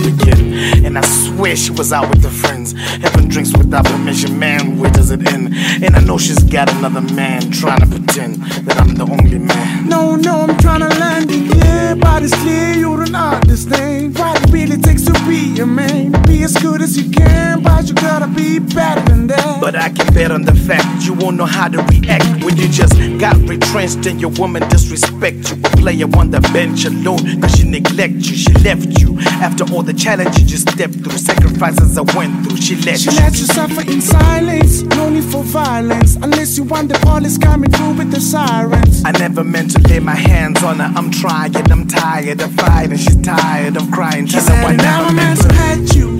begin. And I swear she was out with her friends, having drinks without permission. Man, where does it end? And I know she's got another man trying to pretend that I'm the only man. No, I'm trying to land it, yeah, but it's clear you don't understand what it really takes to be a man. Be as good as you can, but you gotta be better than that. But I can bet on the fact you won't know how to react when you just got retrenched and your woman disrespect you. A player on the bench alone, cause she neglect you, she left you. After all the challenges you stepped through, sacrifices I went through, she let you suffer in silence, no need for violence, unless you want the police coming through with the sirens. I never meant to lay my hands on her, I'm trying, I'm tired of fighting, she's tired of crying. He said he never meant to hurt you,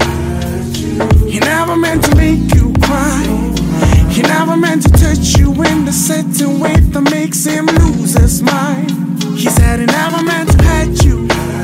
he never meant to make you cry, he never meant to touch you in the certain way that makes him lose his mind. He said he never meant to hurt you,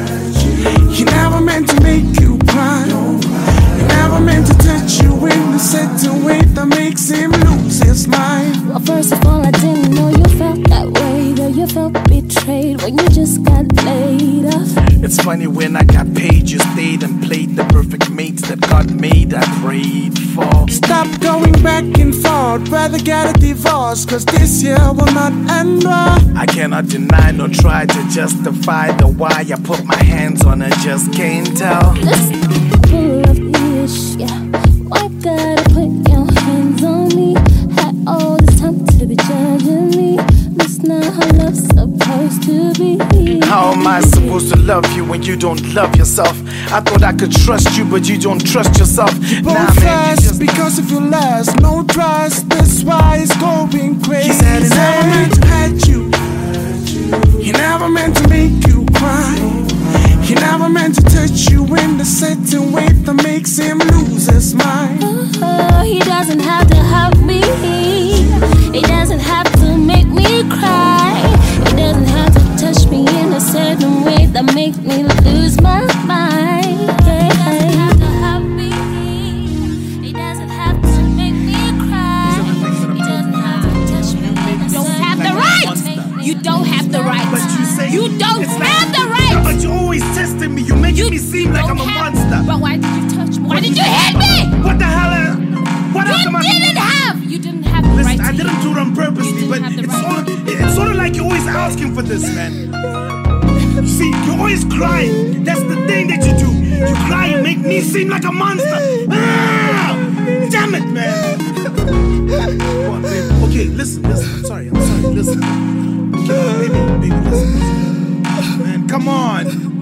he never meant to make you cry, he never meant to touch you in the certain way that makes him lose his mind. Well, first of all, I didn't know you felt that way, though you felt betrayed when you just got laid off. It's funny when I got paid, you stayed and played the perfect mates that God made, I prayed for. Stop going back and forth, rather get a divorce, cause this year will not end well. I cannot deny nor try to justify the why I put my hands on her, just can't tell. This full of ish, yeah. Why gotta put your hands on me? Had all this time to be judging me. That's not how love's supposed to be. How am I supposed to love you when you don't love yourself? I thought I could trust you, but you don't trust yourself. Both fast, because if you last, no trust, that's why it's going crazy. He said he never meant to hurt you, he never meant to make you cry, he never meant to touch you in the certain way that makes him lose his mind. Oh, he doesn't have to hurt me, he doesn't have to make me cry, he doesn't have to touch me in a certain way that makes me lose my mind. He doesn't have to hurt me, he doesn't have to make me cry, he doesn't have to touch me in a certain way. Have the right. You don't have the right. But you say you don't have the right. But you're always testing me, you're making me seem like I'm a monster. But why did you touch me? Why did you hit me? What the hell? What else am I? You didn't have the right. Listen, I didn't do it on purposely, but it's sort of like you're always asking for this, man. You see, you're always crying. That's the thing that you do. You cry and make me seem like a monster. Ah! Damn it, man. Come on, baby. Okay, listen. I'm sorry. Listen. Okay, baby, listen. Man, come on.